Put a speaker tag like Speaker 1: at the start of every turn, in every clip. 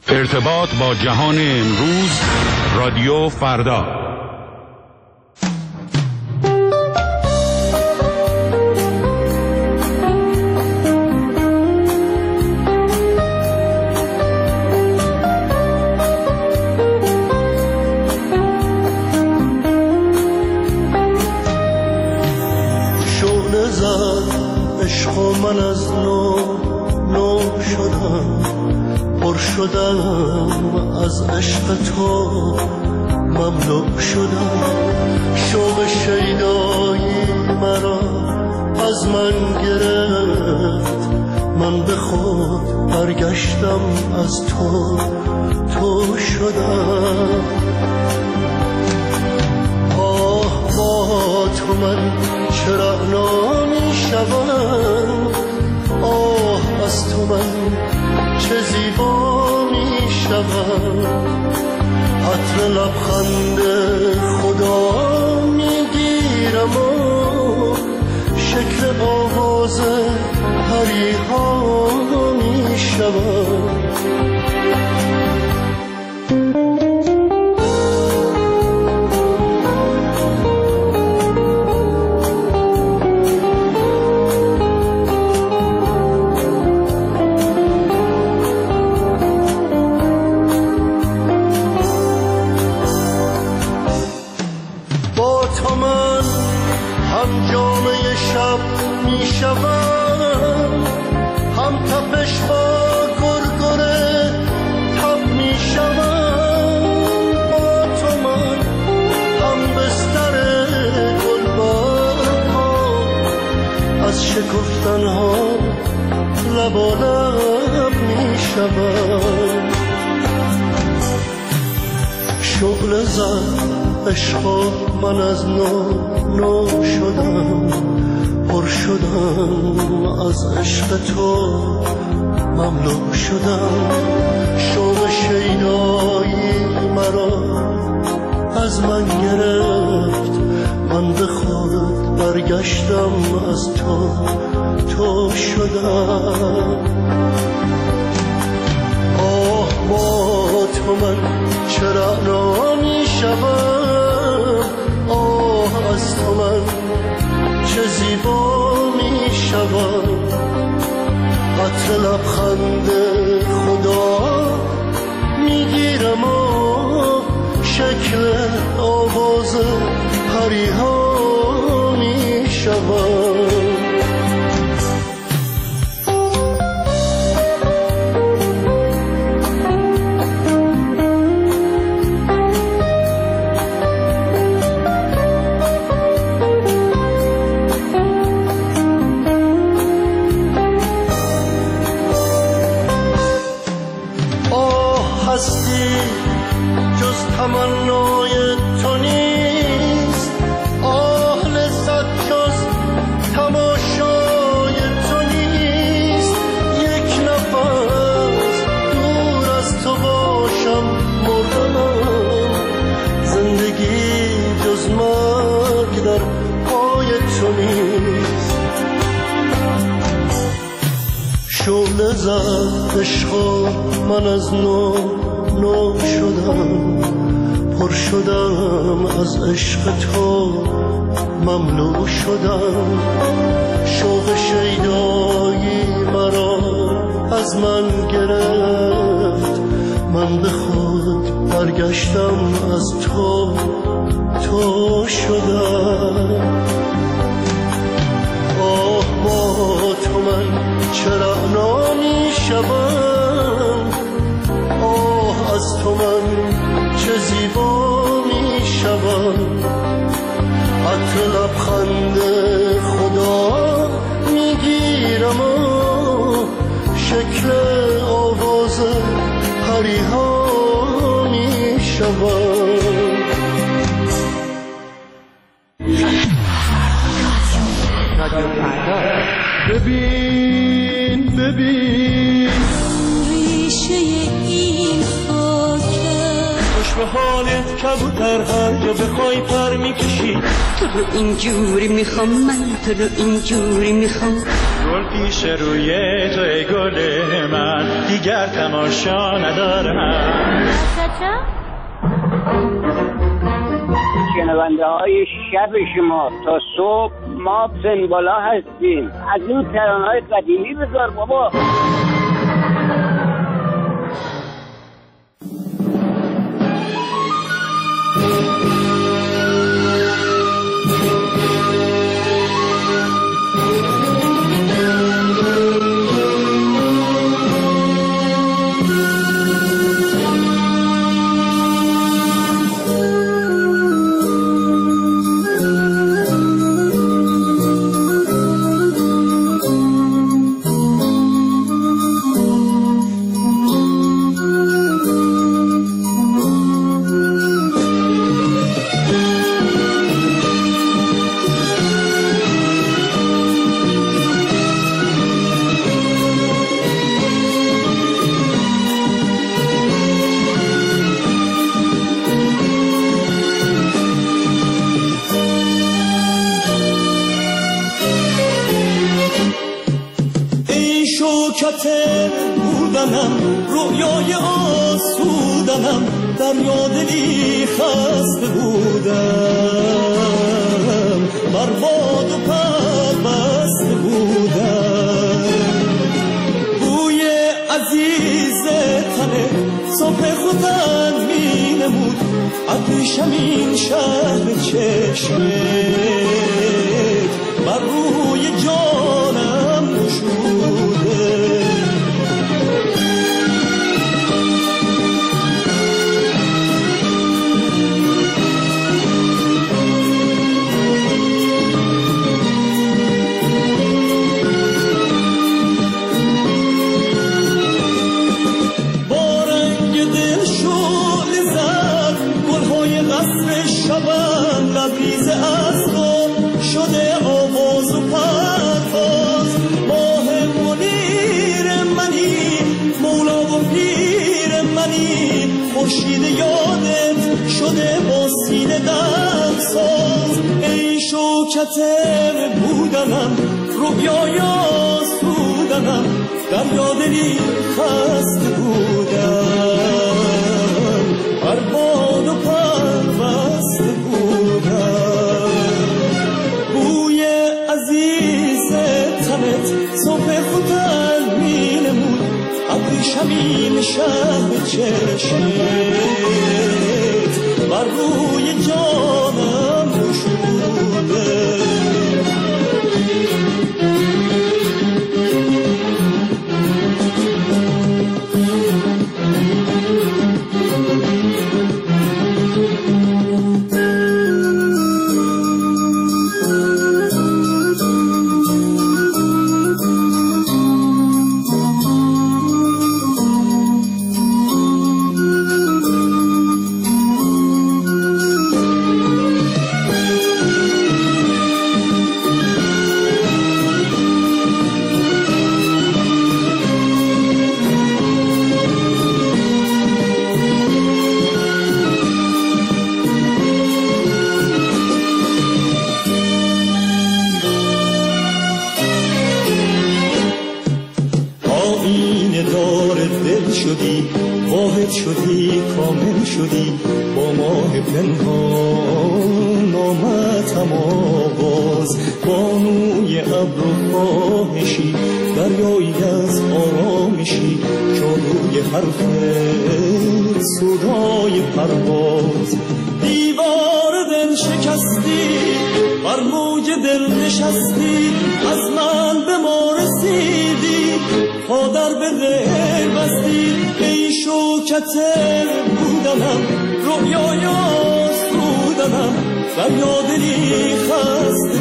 Speaker 1: ارتباط با جهان امروز، رادیو فردا.
Speaker 2: شعله زد عشق و من از نو شدم، پر شدم از عشق تو، مملو شدم. شوق شیدایی مرا از من گرفت، من به خود برگشتم از تو شدم. آه با تو من چرا نمی شدم، آه از تو من چه زیبا می شدم. عطر لبخند خدا می گیرم و شکل آواز پریها می شدم. هم جامعه شب می شوم، هم تپش با گرگره تب می شوم. با تو من هم بستر گلبرها، از شکفتنها لبالب می شوم. شعله زد عشق من از نو شدم، پر شدم از عشق تو، مملو شدم. شوق شیدایی مرا از من گرفت، من به خود برگشتم از تو شدم. آه با تو من چرا نمی شدم، آه از تو من چه زیبا می شدم. عطر لبخند خدا می گیرم و شکل آواز پریها می شدم. جز تمنای تو نیست، آه لذت جز تماشای تو نیست. یک نفس دور از تو باشم مردم، زندگی جز مرگ در پای تو نیست. شعله زد عشق من از نو شدم، پر شدم از عشق تو، مملو شدم. شوق شیدایی مرا از من گرفت، من به خود برگشتم از تو شدم. آه با تو من چرا نمی شدم، آه از تو من چه زیبا می شدم. عطر لبخند خدا می گیرم و شکل آواز پریها می شدم. ببین
Speaker 3: ریشه این خاکه،
Speaker 2: به حالت کبوتر هر جا بخوای پر میکشی.
Speaker 3: تو رو اینجوری میخوام من، تو رو اینجوری میخوام.
Speaker 4: گل پیش روی تو ای گل من، دیگر تماشا ندارم.
Speaker 5: شنونده های شب شما تا صبح ما سنبالا هستیم. از این ترانه‌های قدیمی بذار بابا.
Speaker 2: بودنم رویای آسودنم، در یادلی خسته بودم، برباد و پربسته بودم. بوی عزیز تنه صبح خودم می نمود، ابریشم این شهر چشمت بر روی جانم نشوده. لبریز از تو شده آواز و پرواز، ماه منیر منی، مولا و پیر منی، خورشید یادت شده با سینه دم ساز. ای شوکت بودنم رویای آسودنم، در یادلی خسته بودم، برباد و پربسته بودم. بوی عزیز تنت صبح خودم می نمود، ابریشم این شهر چشمت بر روی جانم نشوده. شدی کامل شدی با ماه پنهان، آمد آواز بانوی ابر و خواهشی، دریایی از آرامشی، جادوی حرفت صدای پرواز. دیوار دل شکستی، بر موج دل نشستی، از من به ما رسیدی، پا در به غیر بستی. ای شوکت بودنم رویای آسودنم، در یادلی خسته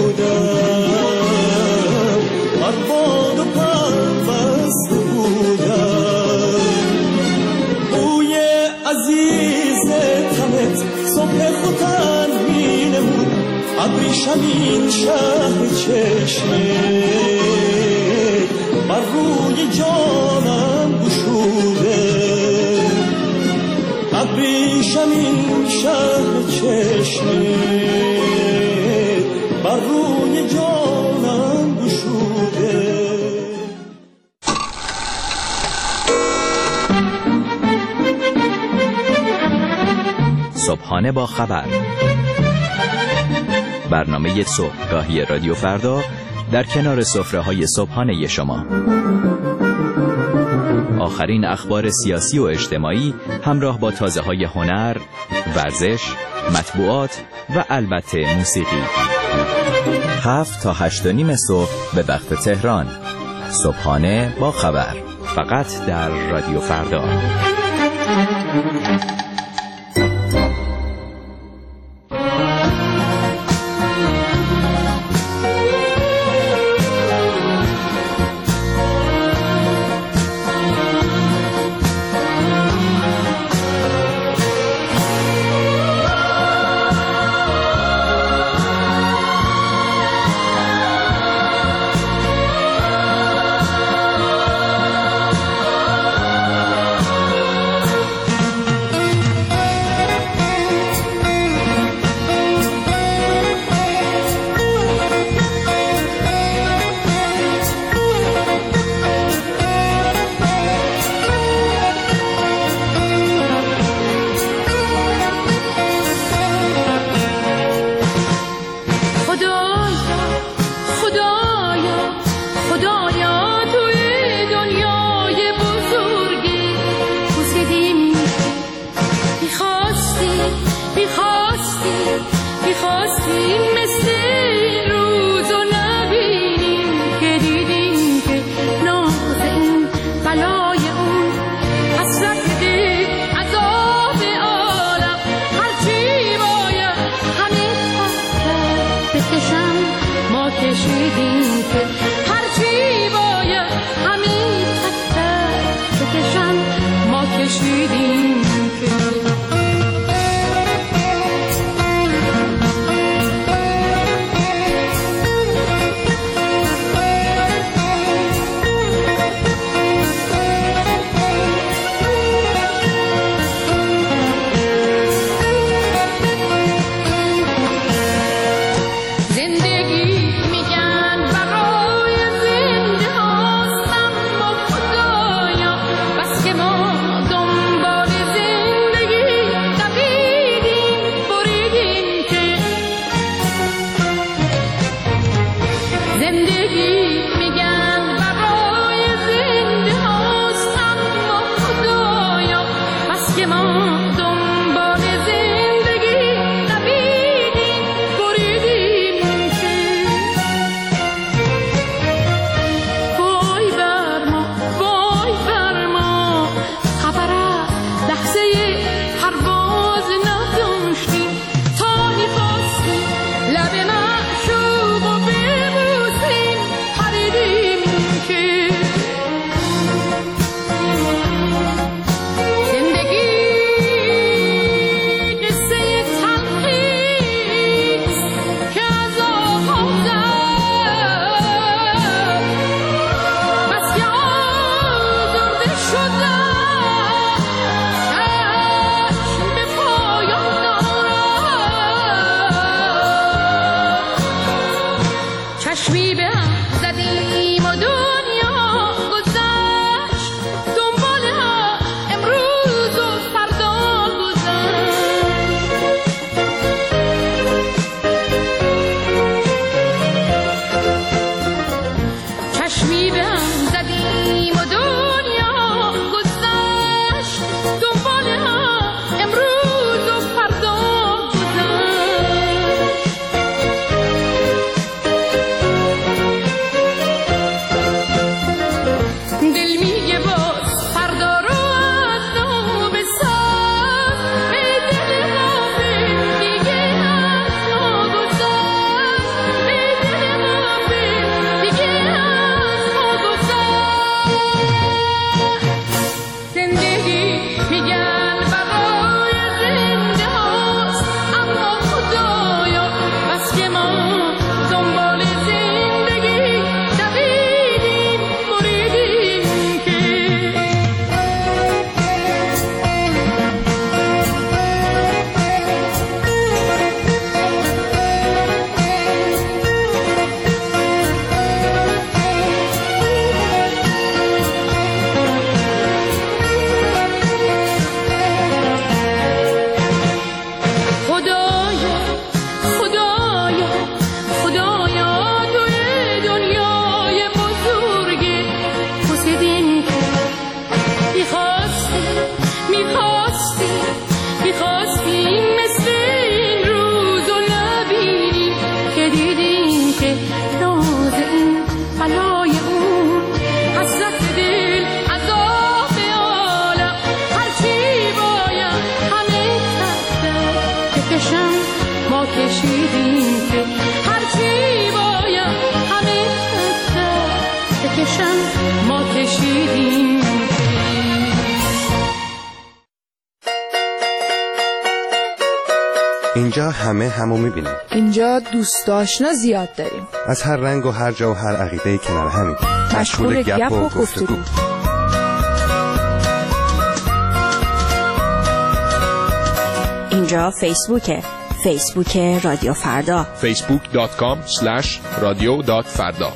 Speaker 2: بودم، برباد و پربسته بودم. بوی عزیز تنت صبح خودم می نمود، ابریشم این شهر چشمت بر روی جانم گشوده. ابریشم همین شهر چشمه بر روی جانم گشوده.
Speaker 6: صبحانه با خبر، برنامه صبحگاهی رادیو فردا در کنار سفره‌های صبحانه شما. آخرین اخبار سیاسی و اجتماعی همراه با تازه‌های هنر، ورزش، مطبوعات و البته موسیقی. 7 تا 8:30 صبح به وقت تهران. صبحانه با خبر، فقط در رادیو فردا.
Speaker 7: چشمی به هم زدیم و دنیا گذشت اینجا همه همو میبینیم.
Speaker 8: اینجا دوست آشنا زیاد داریم.
Speaker 7: از هر رنگ و هر جا و هر عقیده کنار همین.
Speaker 8: مشغول گپ و گفتگو.
Speaker 9: اینجا فیسبوک رادیو فردا.
Speaker 10: facebook.com/radio.farda.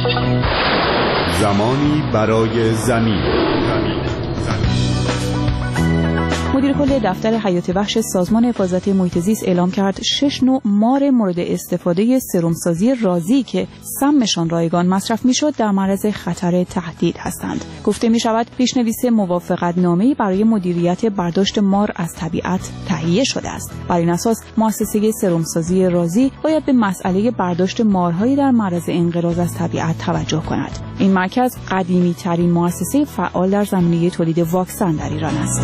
Speaker 1: زمانی برای زمین.
Speaker 10: کل دفتر حیات وحش سازمان حفاظت محیط زیست اعلام کرد 6 نوع مار مورد استفاده سرمسازی رازی که سمشان رایگان مصرف میشد در معرض خطر تهدید هستند. گفته می شود پیشنویس موافقتنامه‌ای برای مدیریت برداشت مار از طبیعت تهیه شده است. بر این اساس مؤسسه سرمسازی رازی باید به مسئله برداشت مارهای در معرض انقراض از طبیعت توجه کند. این مرکز قدیمی ترین مؤسسه فعال در زمینه تولید واکسن در ایران است.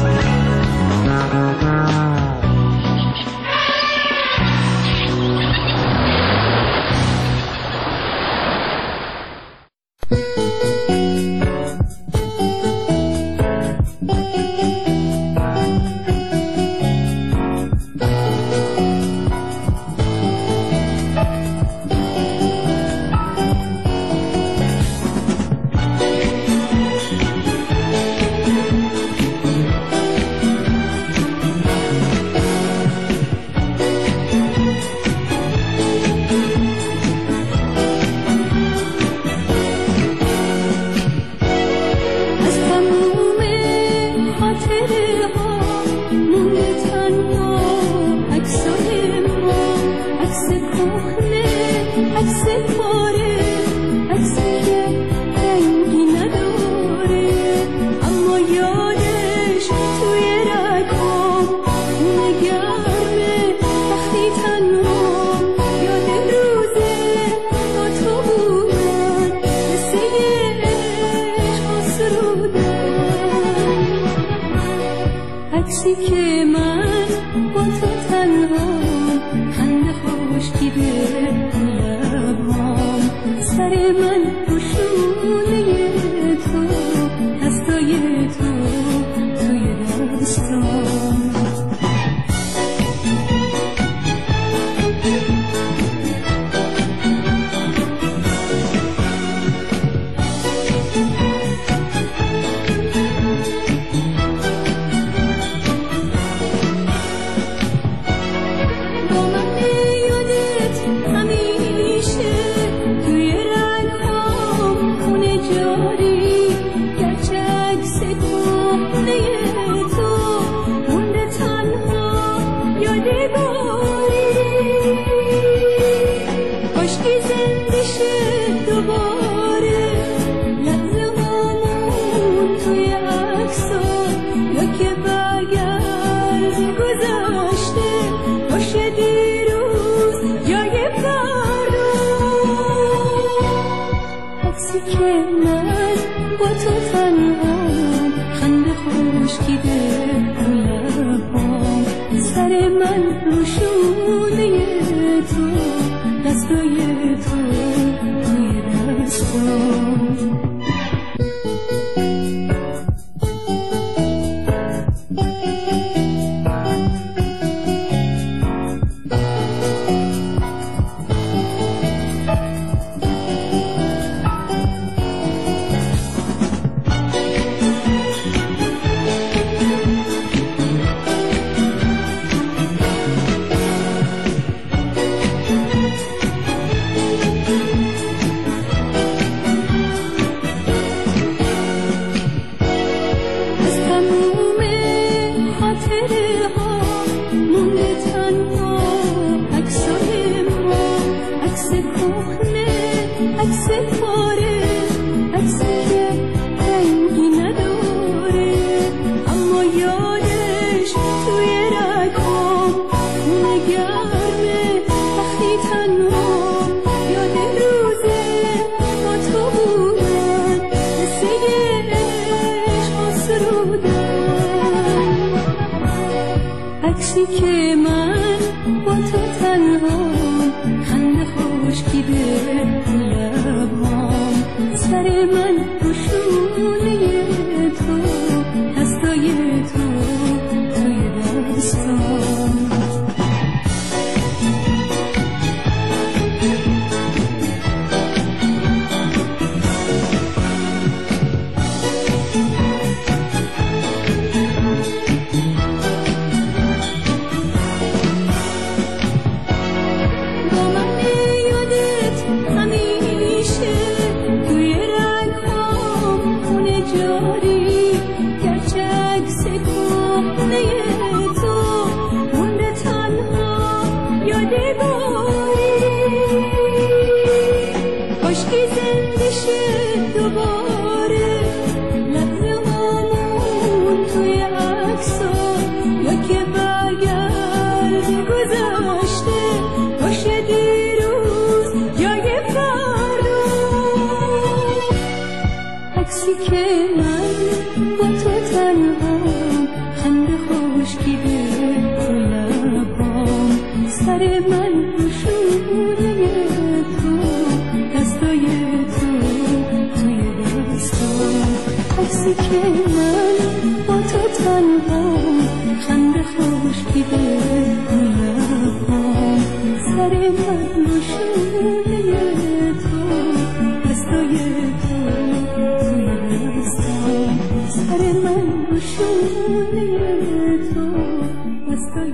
Speaker 11: که من با تو تنها خنده خشکی به تو لبام سر من شونه تو دستای تو توی دستام عکسی که من با تو تنها خنده خشکی به تو لبام سر من شونه تو دستای تو توی دستام سر من شونه تو دستای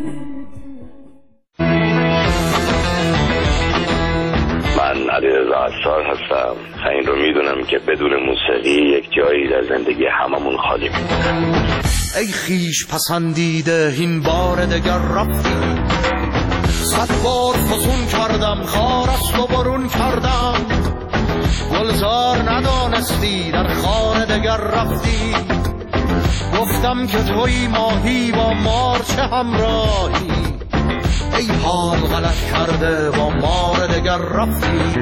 Speaker 12: من علیرضا عصار هستم. این رو میدونم که بدون موسیقی یک جایی در زندگی هممون خالی میمونه.
Speaker 13: ای خیش پسندیده این بار دگر رفتی، 100 بار فسون کردم خار است و برون کردم، گلزار ندانستی در خار دگر رفتی، گفتم که توی ماهی با مار چه همراهی، ای حال غلط کرده با مار دگر رفتی.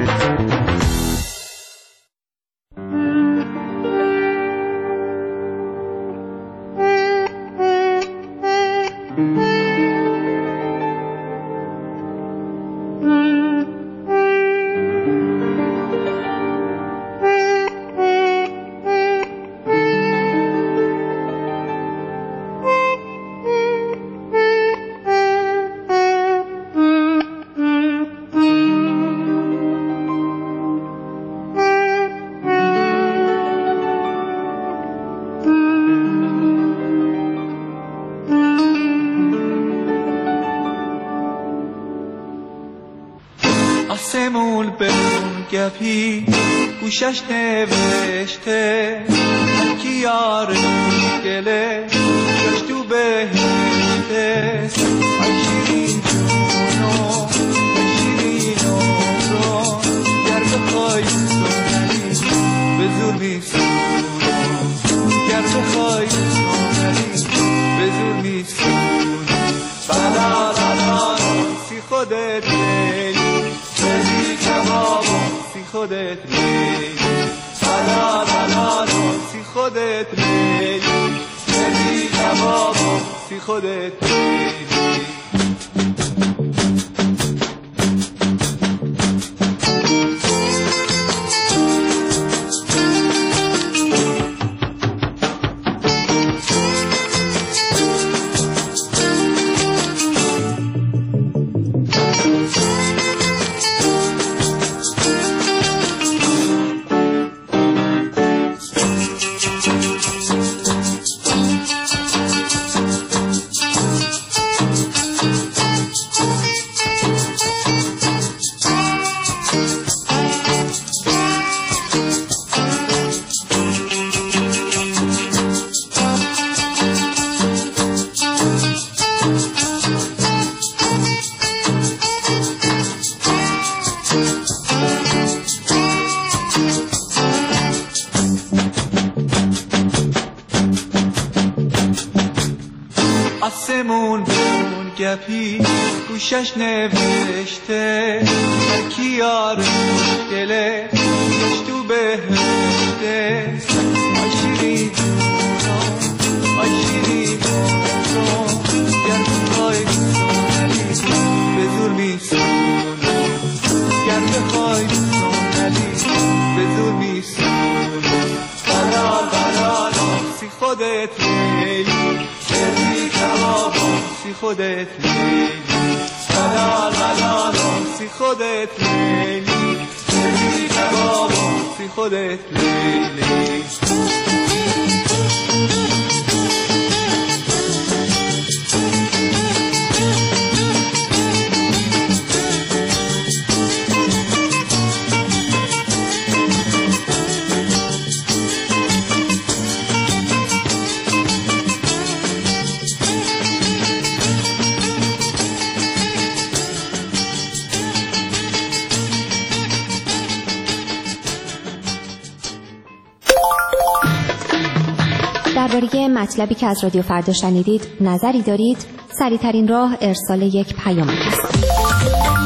Speaker 14: آسمون به اون گپی گوشش نوشته هرکی یار دله جاش تو بهشته، آی شیرین جونو آی شیرین عمرو گر بخوای سنری به زور میسونم، گر بخوای سنری به زور میسونم، بلا بلا سی خودت سی خودت لیلی، بلا بلا سی خودت لیلی، لیلی کبابو سی خودت لیلی. آسمون به اون گپی گوشش نوشته هرکی یار دله جاش تو بهشته، آی شیرین جونو آی شیرین عمرو گر بخوای سنری به زور میسونم، گر بخوای سنری به زور میسونم، بلا بلا سی خودت لیلی، لیلی کبابو سی خودت لیلی، بلا بلا سی خودت لیلی، لیلی کبابو سی خودت لیلی.
Speaker 15: درباره مطلبی که از رادیو فردا شنیدید نظری دارید؟ سریع‌ترین راه ارسال یک پیام است.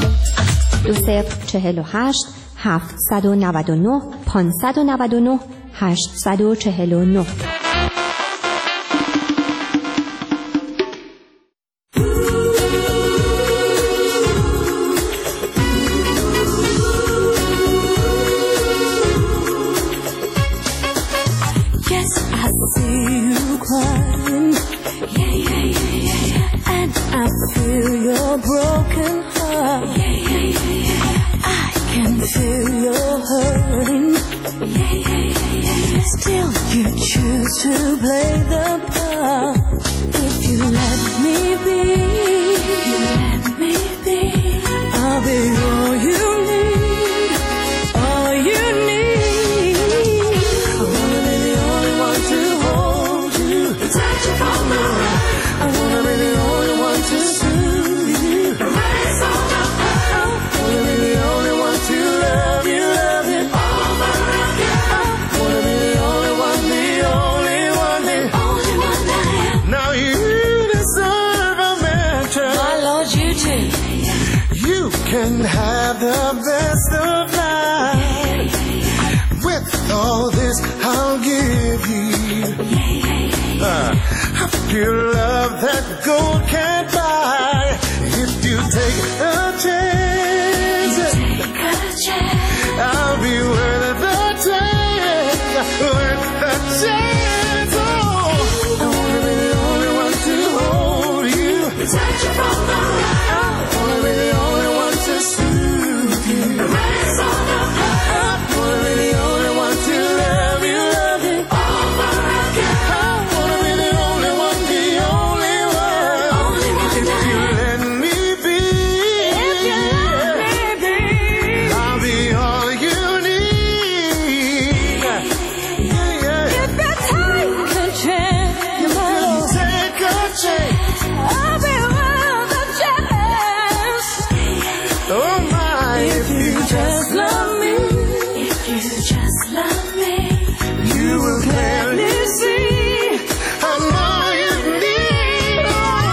Speaker 15: 2048 799 599 849.
Speaker 13: Can have the best of life. With all this I'll give you a pure love that gold can't buy. If you take a chance, I'll be worth the chance, worth the chance. Oh, I wanna be the only one to hold you, touch you from the right. I wanna be the only one to soothe you. Raise on the high. I wanna be the only one to love you over again. I wanna be the only one, the only one. If you let me be, I'll be all you need. Yeah. If you take a chance, take a chance. I'll be worth a chance. Oh my, if you just love me, if you just love me, you will clearly see I'm all you need.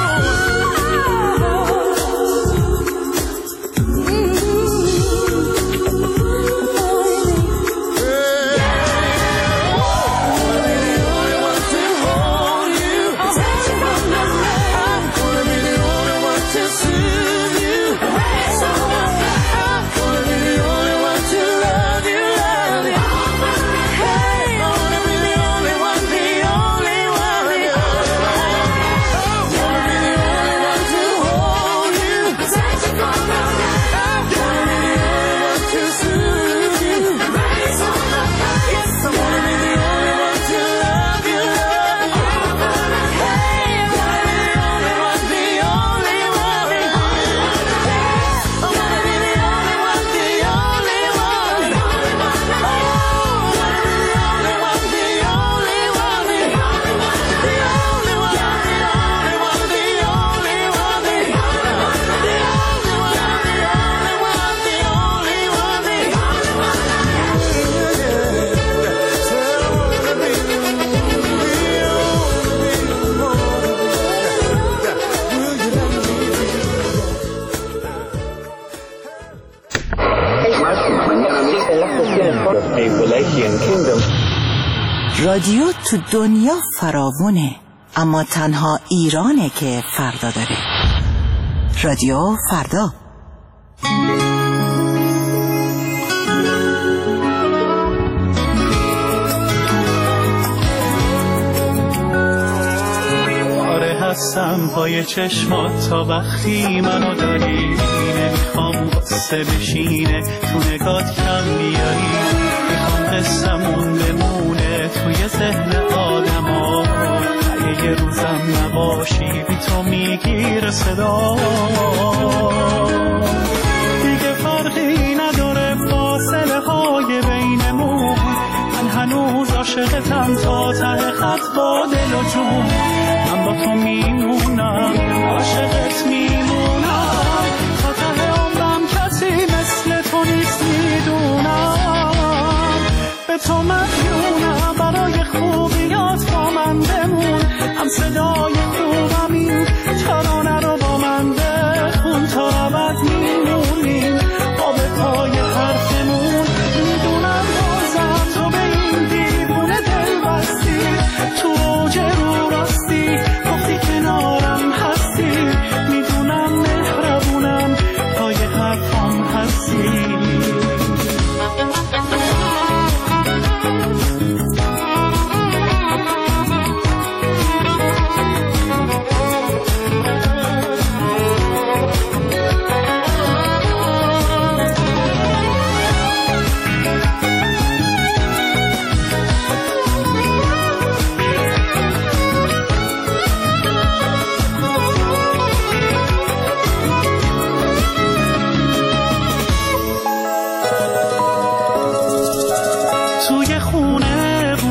Speaker 16: رادیو تو دنیا فراوونه، اما تنها ایرانه که فردا داره. رادیو فردا.
Speaker 4: آره هستم پای چشمات تا وقتی منو داری، نمیخوام قصه بشینه تو نگات کم بیاری، میخوام قصه‌مون بمونه توی ذهن آدما، یه روزم نباشی بی تو میگیره صدا، دیگه فرقی نداره فاصله های بینمون، من هنوز عاشقتم تا ته خط با دل و جون، من با تو میمونم عاشقت میمونم تا ته عمرم، کسی مثل تو نیست میدونم، به تو مدیونم برای خوبیات با من بمون، هم صدای خوبم این ترانه رو با من بخون تا ابد میمونیم با به پای حرفمون، میدونم بازم تو به این دیوون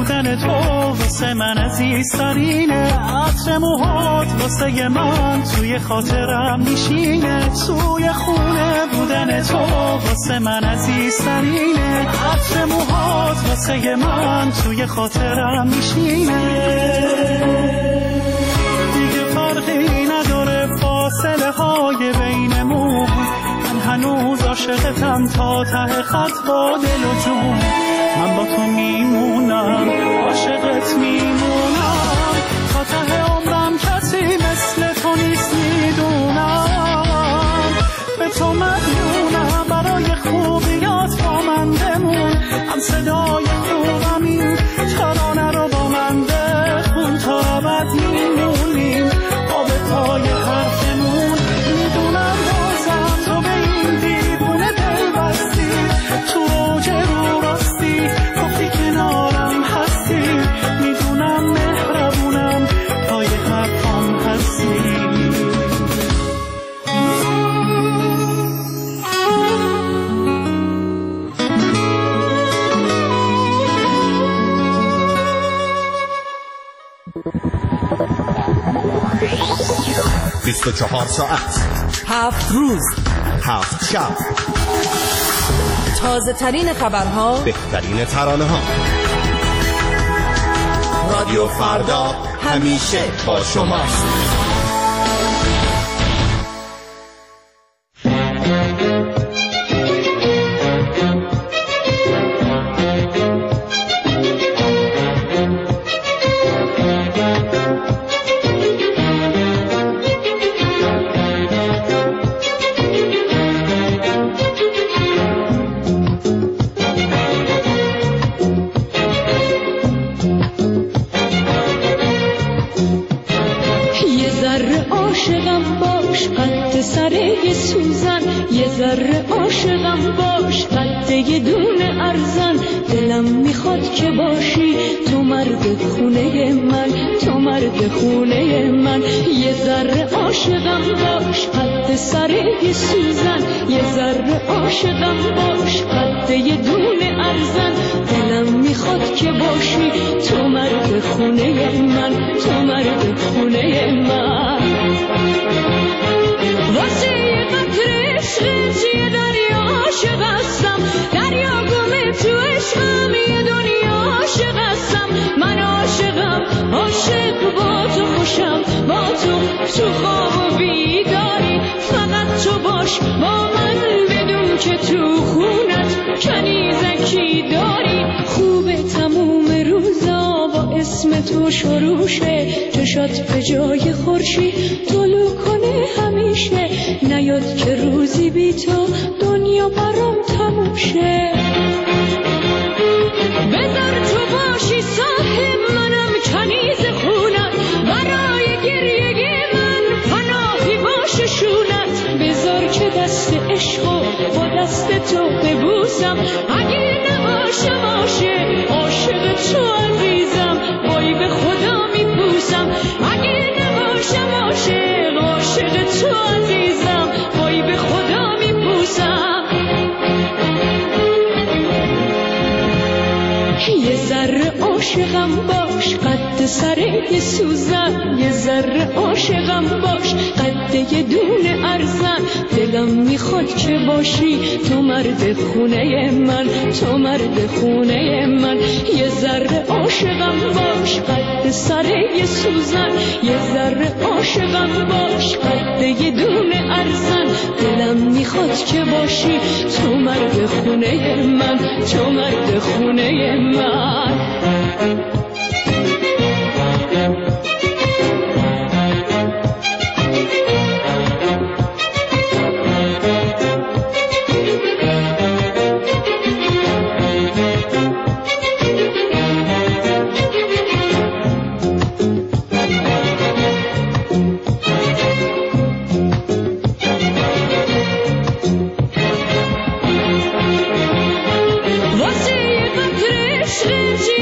Speaker 4: بودن تو واسه من عزیزترینه، عطر موهات واسه من توی خاطرم میشینه، توی خونه بودن تو واسه من عزیزترینه، عطر موهات واسه من توی خاطرم میشینه. دیگه فرقی نداره فاصله های بینمون، من هنوز عاشقتم تا ته خط با دل و جون، من با تو میمونم عاشقت میمونم تا ته عمرم، کسی مثل تو نیست میدونم، به تو مدیونم برای خوبیات با من بمون، هم صدای خوبم این ترانه رو با من بخون تا ابد میمونیم آب پای حرفمون، میدونم بازم تو به این دیوونه دل بستی، تو اوج رو راستی گفتی کنارم هستی، میدونم مهربونم پای حرفام هستی.
Speaker 13: بیست و 24 ساعت
Speaker 8: 7 روز
Speaker 13: 7 شب،
Speaker 8: تازه ترین خبرها،
Speaker 13: بهترین ترانه ها. رادیو فردا همیشه با شماست.
Speaker 11: عاشقم باش قد دونه ارزن، دلم میخواد که باشی تو مرد خونه من، تو مرد خونه من. یه ذره عاشقم باش قد سر سوزن، یه ذره عاشقم باش قد دونه ارزن، دلم میخواد که باشی تو مرد خونه من، تو مرد خونه من. واسه قطر عشقت یه دریا عاشق هستم، دریا گمه تو عشقم، یه دنیا عاشق هستم، من عاشقم، عاشق با تو خوشم، با تو خواب و بیداری، فقط تو باش با من، بدون که تو خونت کنیزکی داری. خوبه تموم روزا با اسم تو شروشه، چشات به جای خورشید طلوع کنه همیشه، نیاد که روزی بی تو دنیا برام تموم شه. بذار تو باشی صاحب منم، کنیز خونت، برای گریه من پناهی باشه شونت. بذار که دست عشقو با دست تو ببوسم، اگه نباشم عاشق تو عزیزم، وای به خدا میپوسم، اگه نباشم عاشق تو عزیزم، وای به خدا میپوسم. یه ذره عاشقم باش قد سر سوزن، یه ذره عاشقم باش قد یه دونه ارزن، دلم میخواد که باشی تو مرد خونه من، تو مرد خونه من. یه ذره عاشقم باش قد سر سوزن، یه ذره عاشقم باش قد یه دونه ارزن، دلم میخواد که باشی تو مرد خونه من، تو مرد خونه من. واسه قطر عشقت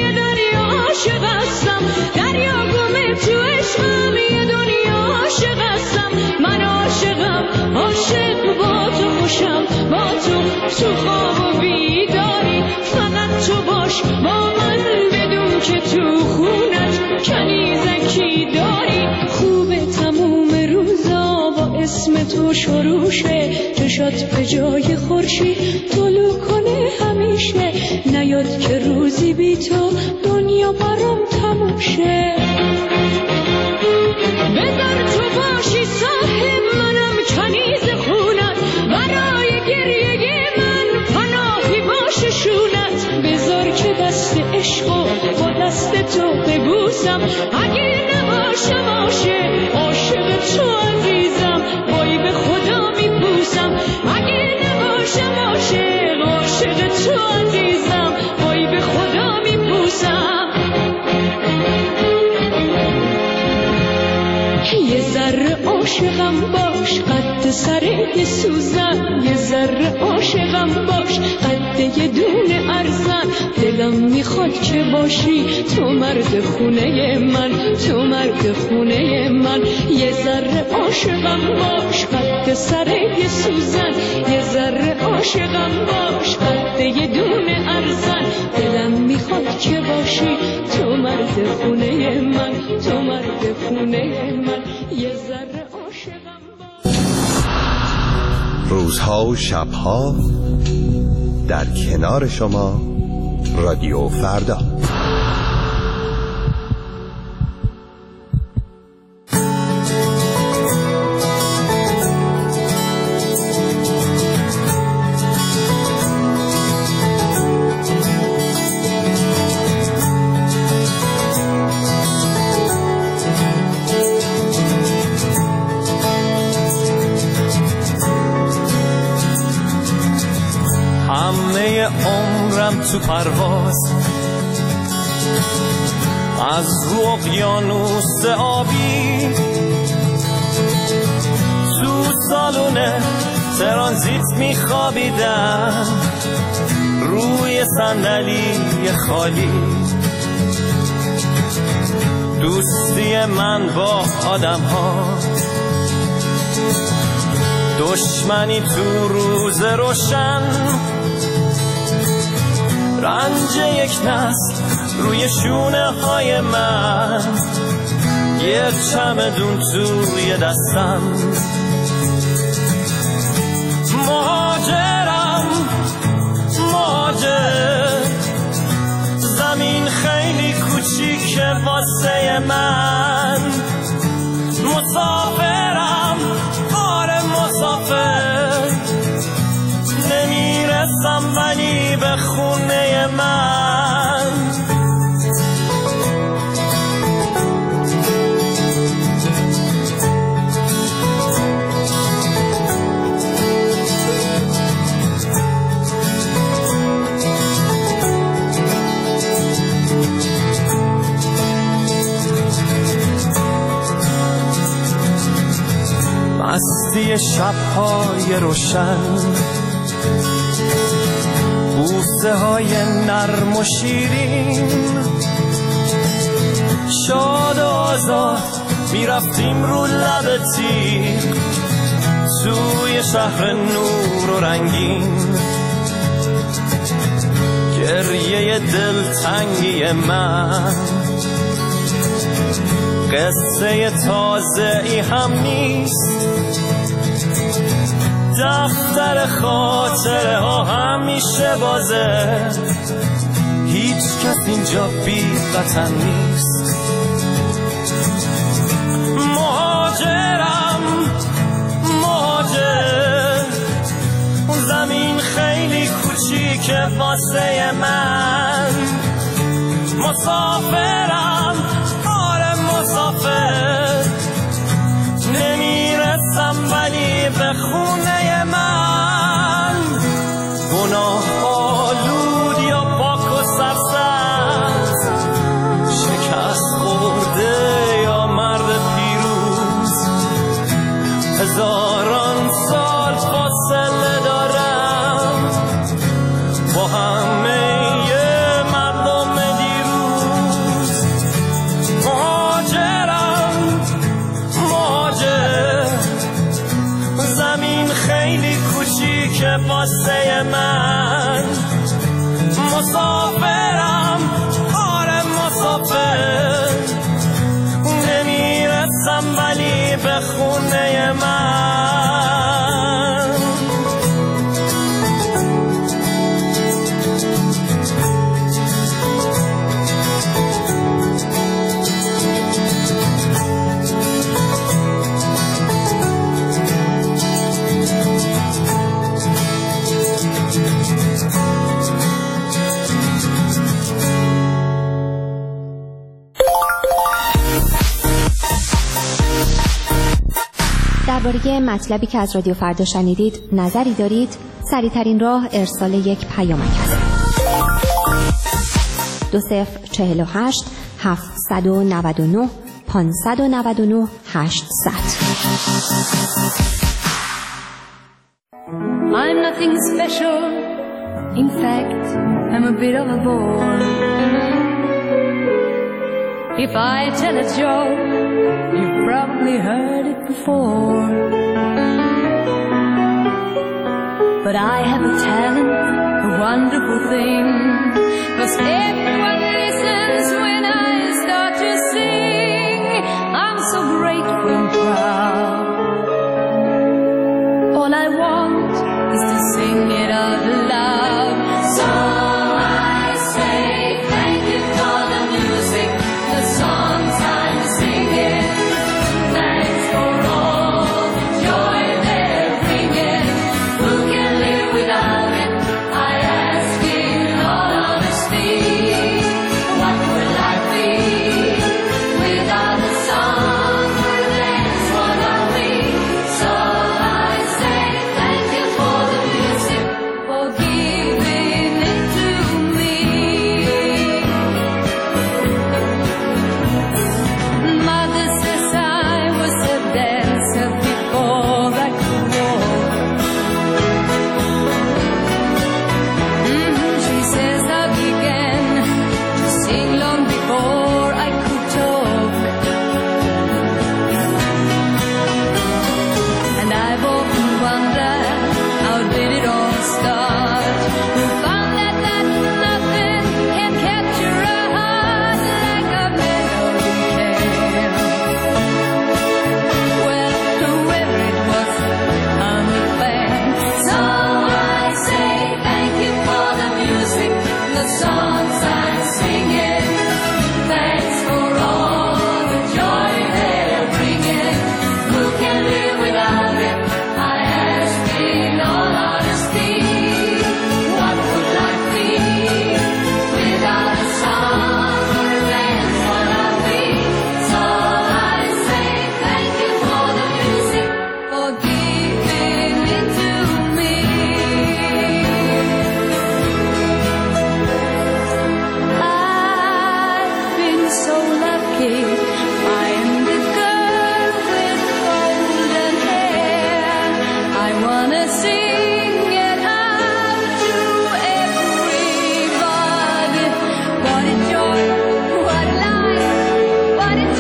Speaker 11: چشات به جای خورشید طلوع کنه همیشه، نیاد که روزی بی تو دنیا برام تموم شه. بذار تو باشی صاحب منم کنیز خونت، برای گریه من پناهی باشه شونت. بذار که دست عشقو با دست تو ببوسم، اگه نباشه باشه عاشق تو عزیزم، وای به خدا میپوسم. اگه نباشه باشه عاشق تو عزیزم، وای به خدا میپوسم. یه ذره عاشقم باش قد سر سوزن، یه ذره عاشقم باش قد یه دونه ارزن. دلم میخواد که باشی تو مرد خونه من، تو مرد خونه من. یه ذره عاشقم باش قد سر سوزن، یه ذره عاشقم باش قد یه دونه ارزن. دلم میخواد که باشی تو مرد خونه من، تو مرد خونه من. یه ذره عاشقم باش.
Speaker 7: روزها و شبها در کنار شما رادیو فردا.
Speaker 2: تو پرواز از رو اقیانوس آبی، تو سالون ترانزیت میخوابیدم روی صندلی خالی. دوستی من با آدم ها، دشمنی تو روز روشن. رنج یک نسل روی شونه های من، یه چمدون توی دستم. مهاجرم مهاجر، زمین خیلی کوچیکه واسه من. مسافرم آره مسافر، نمیرسم ولی به خونه من. مستی شب‌های روشن، بوسه های نرم و شیرین، شاد و آزاد میرفتیم رو لب تیغ توی شهر نور و رنگین. گریه دلتنگی من قصه تازه ای هم نیست، دفتر خاطره ها همیشه بازه. هیچ کس اینجا بی وطن نیست. مهاجرم مهاجر، زمین خیلی کوچیکه واسه من. مسافرم آره مسافر، نمیرسم ولی به خونه من. گناه آلود یا پاک و سرسبز، شکست خورده یا مرد پیروز. هزاران سال فاصله دارم با همه مردم دیروز.
Speaker 15: درباره مطلبی که از رادیو فردا شنیدید نظری دارید؟ سریع‌ترین راه ارسال یک پیامک است. 2048 799 599 800.
Speaker 11: I'm nothing special. In fact, I'm a bit of a bore. If I tell a joke, you've probably heard it before. But I have a talent, a wonderful thing, 'cause everyone listens when I start to sing. I'm so grateful and proud. All I want is to sing it out loud. So I say thank you for the music, the songs I'm singing. Thanks for all the joy they're bringing. Who can live without it? I ask in all honesty. What would life be without a song? That's what are we. So I say thank you for the music, for giving it to me. Mother says I was a dancer before I could walk. She says I began to sing long before I could talk. And I've often wondered, how did it all start? Who found that nothing can capture a heart like a melody can? Well, whoever it was, I'm a fan. So I say thank you for the music, the songs I'm singing. Thanks for all the joy they're bringing. Who can live without it? I ask in all honesty. What would life be without a song? That's what are we. So I say thank you for the music, for giving it to me. I've been so lucky. I am the girl with golden hair. I wanna sing it out to everybody. What a joy, what a life, what a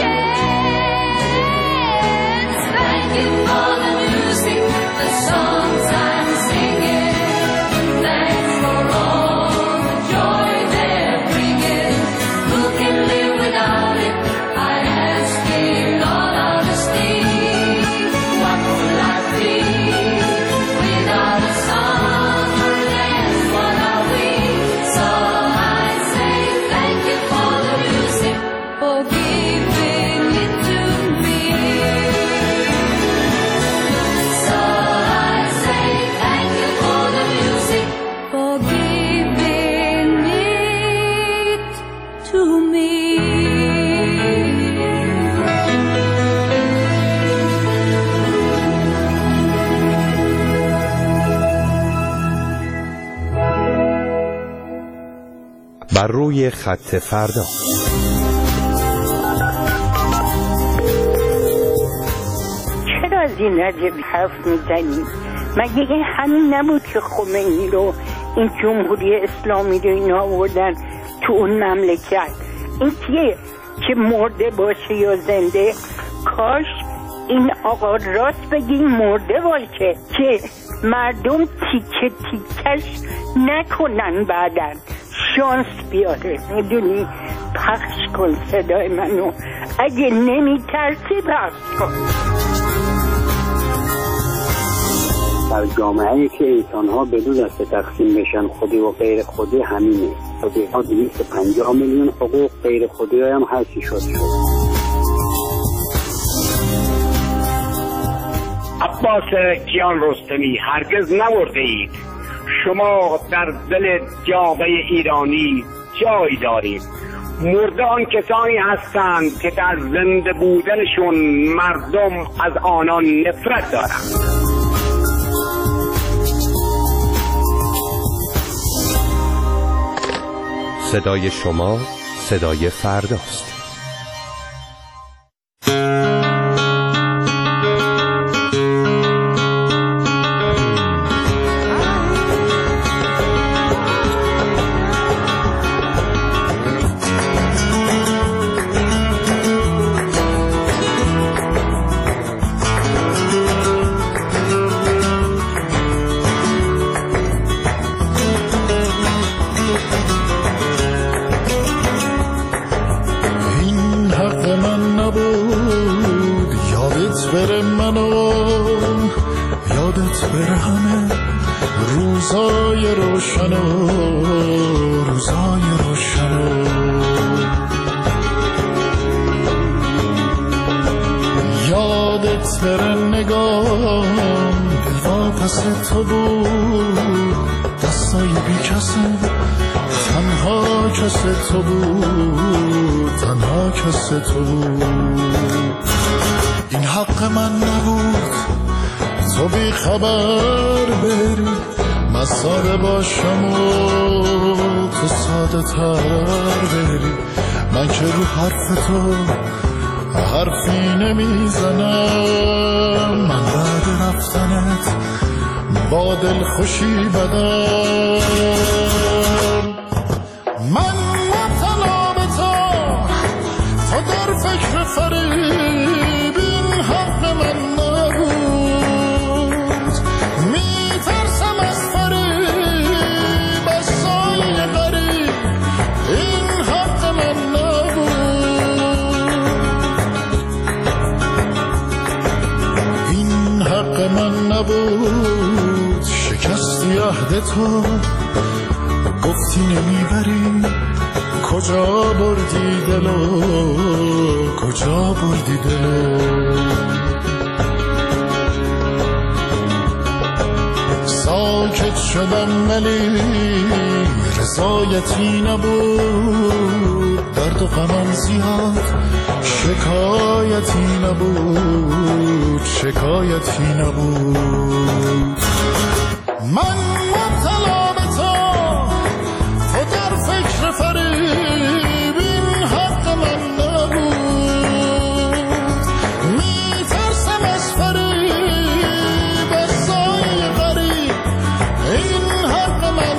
Speaker 11: chance. Thank you for the music, the songs I'm singing. Thanks for all the joy they're bringing. Who can live without it? I ask in all honesty. What would life be without a song? That's what are we. So I say thank you for the music, for giving it to me. So I say thank you for the music, for giving it to me.
Speaker 7: بر روی خط فردا.
Speaker 5: چرا از این رجب حرف میزنی؟ مگه این همین نبود که خمینی رو، این جمهوری اسلامی رو اینا آوردن تو اون مملکت؟ این کیه که مرده باشه یا زنده؟ کاش این آقا راست بگین مرده باشه که مردم تیکه تیکش نکنن، بعدن شانس بیاره. میدونی، پخش کن صدای منو، اگه نمی ترسی پخش کن. در جامعه‌ای که انسان‌ها به دو دسته تقسیم بشن، خودی و غیر خودی، همینه. خودی‌ها 250 میلیون حقوق، غیر خودی‌ها هم هرچی شد.
Speaker 17: عباس کیان رستمی، هرگز نمرده اید. شما در دل جامعه ایرانی جای دارید. مرده آن کسانی هستند که در زنده بودنشون مردم از آنان نفرت دارند.
Speaker 7: صدای شما صدای فرداست.
Speaker 18: این حق من نبود تو بی خبر بری، من ساده باشم و تو ساده تر بری. من که رو حرف تو حرفی نمیزنم، من بعد رفتنت با دل خوشی بدم. من مبتلا به تو در فکر فریب، این حق من نبود. میترسم از فریب، از سایه غریب، این حق من نبود. این حق من نبود. شکستی عهد تو، گفتی نمیبری، کجا بردی دلو، کجا بردی دلو. ساکت شدم ولی رضایتی نبود، درد و غمم زیاد شکایتی نبود، شکایتی نبود. من مبتلا به تو در فکر فریب، این حق من نبود. میترسم از فریب، از سایه غریب، این حق من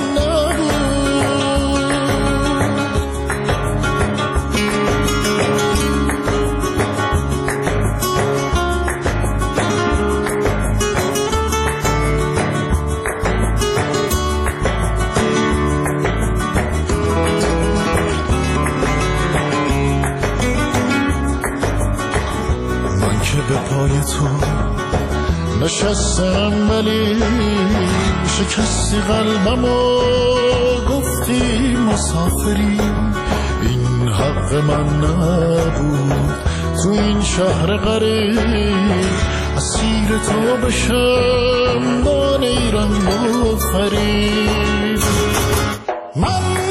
Speaker 18: به پای تو نشستم ولی شکستی قلبم و گفتی مسافری. این حق من نبود تو این شهر غریب، اسیر تو بشم نان ایران و فریب. من